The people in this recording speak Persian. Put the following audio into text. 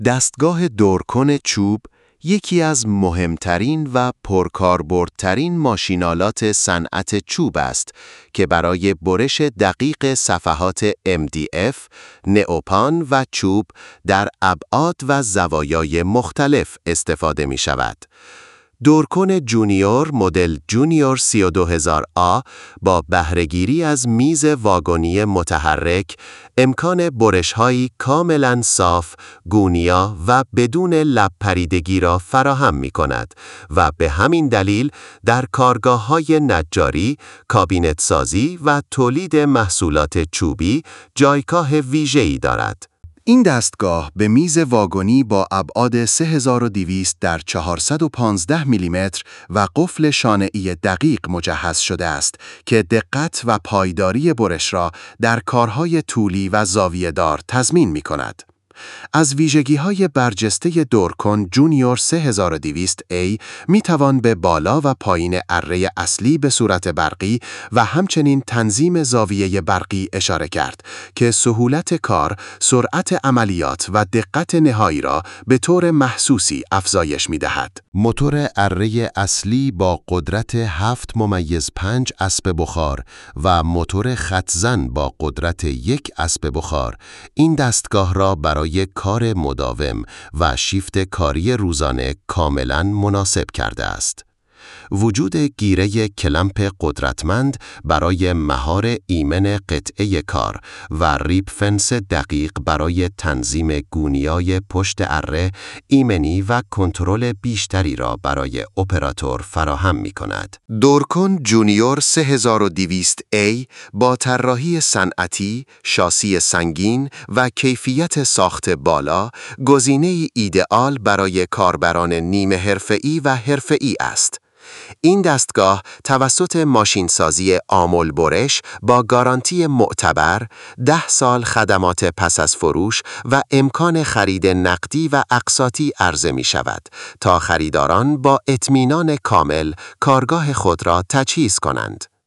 دستگاه دورکن چوب یکی از مهمترین و پرکاربردترین ماشین‌آلات صنعت چوب است که برای برش دقیق صفحات MDF، نئوپان و چوب در ابعاد و زوایای مختلف استفاده می‌شود. دورکن جونیور مدل جونیور 32000A با بهره‌گیری از میز واگنی متحرک امکان برش‌هایی کاملاً صاف، گونیا و بدون لب پریدگی را فراهم می‌کند و به همین دلیل در کارگاه‌های نجاری، کابینت‌سازی و تولید محصولات چوبی جایگاه ویژه‌ای دارد. این دستگاه به میز واگنی با ابعاد 3200 در 415 میلیمتر و قفل شانه‌ای دقیق مجهز شده است که دقت و پایداری برش را در کارهای طولی و زاویه‌دار تضمین می‌کند. از ویژگی‌های برجسته دورکن جونیور 3200A می‌توان به بالا و پایین اره اصلی به صورت برقی و همچنین تنظیم زاویه برقی اشاره کرد که سهولت کار، سرعت عملیات و دقت نهایی را به طور محسوسی افزایش می‌دهد. موتور اره اصلی با قدرت 7.5 اسب بخار و موتور خط‌زن با قدرت 1 اسب بخار این دستگاه را برای کار مداوم و شیفت کاری روزانه کاملاً مناسب کرده است. وجود گیره کلمپ قدرتمند برای مهار ایمن قطعه کار و ریب فنس دقیق برای تنظیم گونیای پشت اره ایمنی و کنترل بیشتری را برای اپراتور فراهم می کند. دورکن جونیور 3200A با طراحی صنعتی، شاسی سنگین و کیفیت ساخت بالا، گزینه‌ای ایدئال برای کاربران نیمه حرفه‌ای و حرفه‌ای است. این دستگاه توسط ماشینسازی آمل برش با گارانتی معتبر، 10 سال خدمات پس از فروش و امکان خرید نقدی و اقساطی عرضه می شود تا خریداران با اطمینان کامل کارگاه خود را تجهیز کنند.